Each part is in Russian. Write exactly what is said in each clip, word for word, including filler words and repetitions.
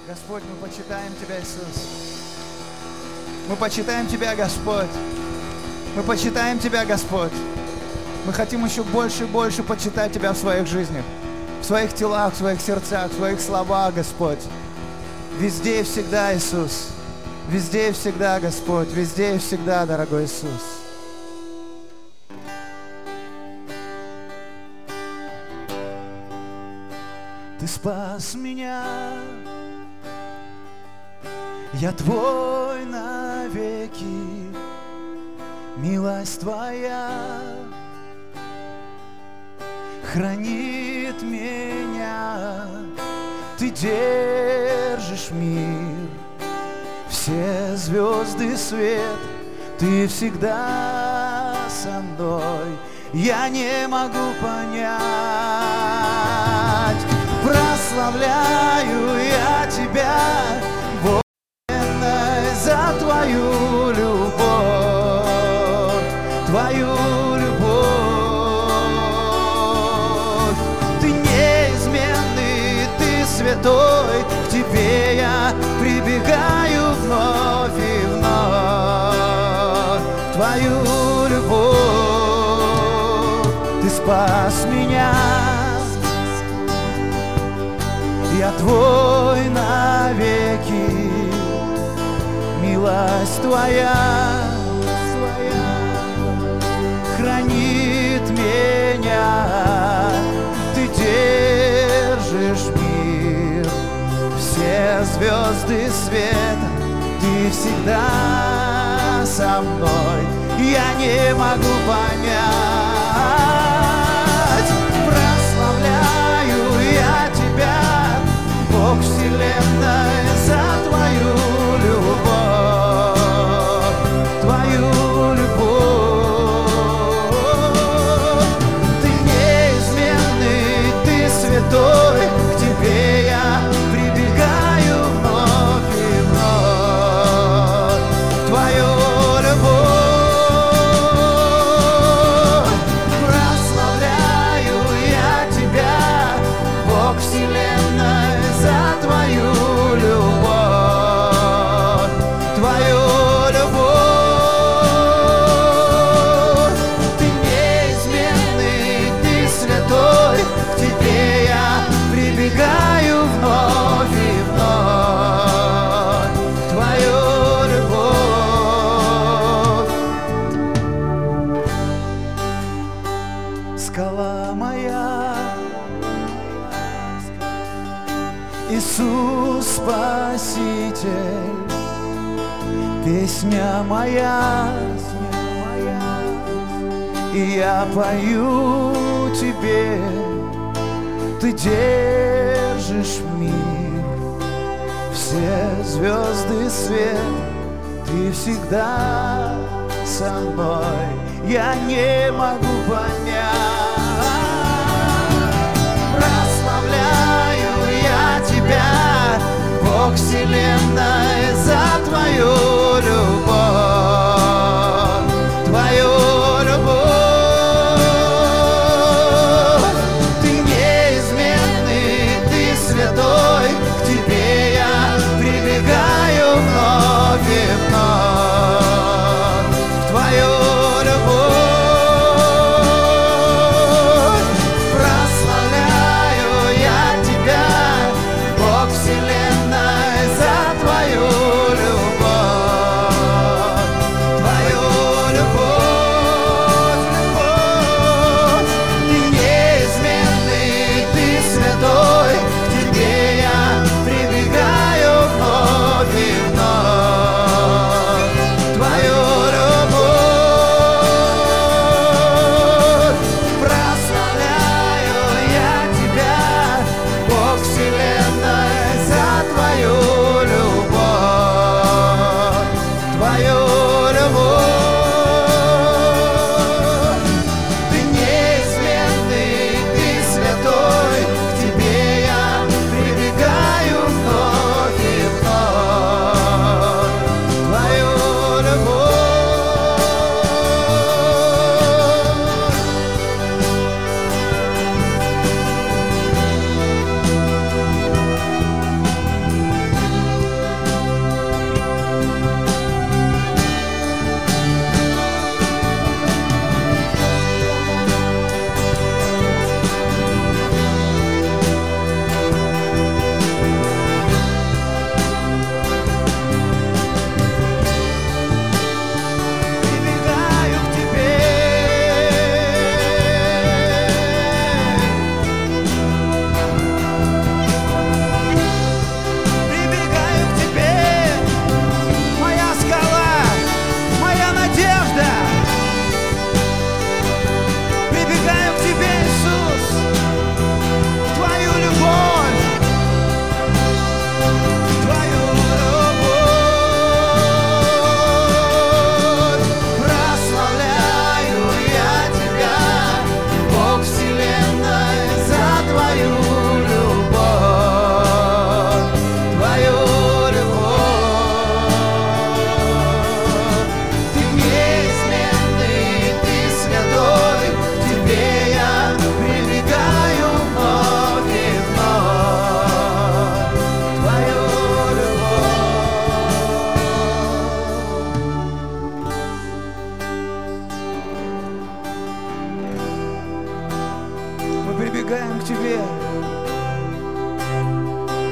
Господь, мы почитаем Тебя, Иисус. Мы почитаем Тебя, Господь. Мы почитаем Тебя, Господь. Мы хотим еще больше и больше почитать Тебя в своих жизнях, в своих телах, в своих сердцах, в своих словах, Господь. Везде и всегда, Иисус. Везде и всегда, Господь. Везде и всегда, дорогой Иисус. Ты спас меня, я Твой навеки, милость Твоя хранит меня. Ты держишь мир, все звезды свет, Ты всегда со мной. Я не могу понять, прославляю я Тебя, военной, за Твою любовь, Твою любовь. Ты неизменный, Ты святой, к Тебе я прибегаю вновь и вновь. Твою любовь, Ты спас меня. Я Твой навеки, милость Твоя хранит меня. Ты держишь мир, все звезды света, Ты всегда со мной. Я не могу понять, прославляю я Тебя, Бог вселенной, за Твою любовь, Твою любовь. Ты неизменный, Ты святой, к Тебе я прибегаю вновь и вновь. Твою любовь прославляю я Тебя, Бог вселенной, за Твою любовь, Твою любовь. Ты неизменный, Ты святой, к Тебе я прибегаю вновь и вновь. Твою любовь. Скала моя, Иисус Спаситель, песня моя, и я пою Тебе. Ты держишь мир, все звезды свет, Ты всегда со мной. Я не могу понять, прославляю я Тебя, Бог вселенной, за Твою любовь, Твою любовь. Ты неизменный, Ты святой, к Тебе я прибегаю вновь и вновь. Твою любовь прославляю я Тебя, Бог вселенной, за Твою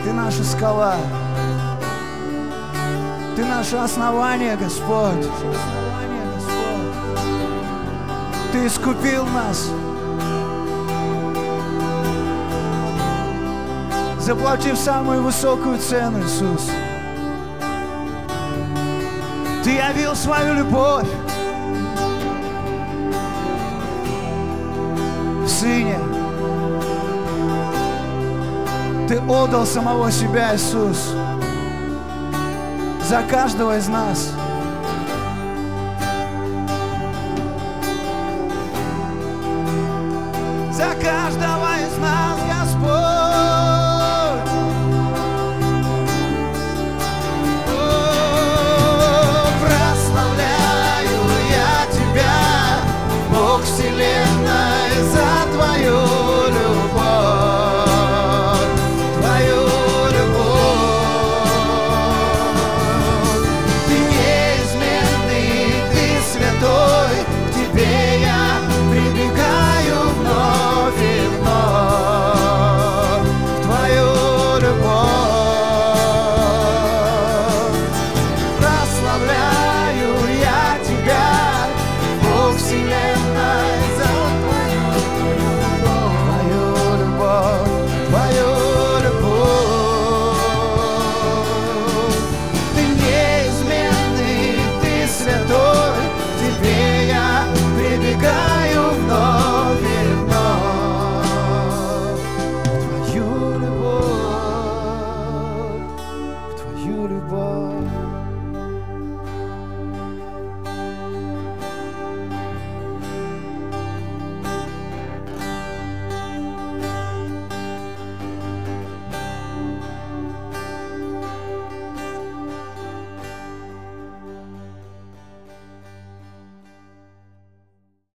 Ты наша скала. Ты наше основание, Господь. Основание, Господь. Ты искупил нас. Заплатив самую высокую цену, Иисус. Ты явил свою любовь в Сыне. Ты отдал самого себя, Иисус, за каждого из нас. За каждого из нас, Господь.